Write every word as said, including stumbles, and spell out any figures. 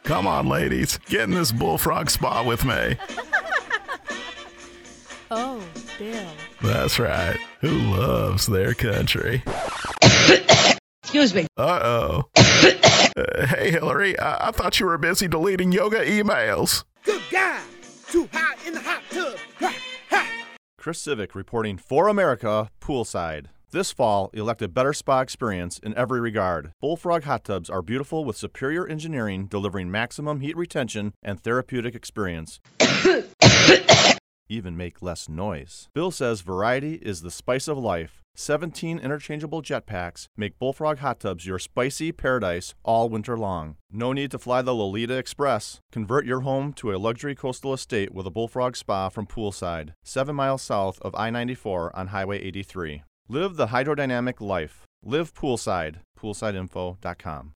Come on, ladies. Get in this bullfrog spa with me. Oh, Bill. That's right. Who loves their country? Excuse me. Uh-oh. uh, hey, Hillary, I-, I thought you were busy deleting yoga emails. Good guy. Too hot in the hot tub. Ha, ha. Chris Civic reporting for America Poolside. This fall, elect a better spa experience in every regard. Bullfrog hot tubs are beautiful with superior engineering delivering maximum heat retention and therapeutic experience. Even make less noise. Bill says variety is the spice of life. seventeen interchangeable jetpacks make Bullfrog hot tubs your spicy paradise all winter long. No need to fly the Lolita Express. Convert your home to a luxury coastal estate with a Bullfrog spa from Poolside, seven miles south of I ninety-four on Highway eighty-three. Live the hydrodynamic life. Live poolside. poolside info dot com.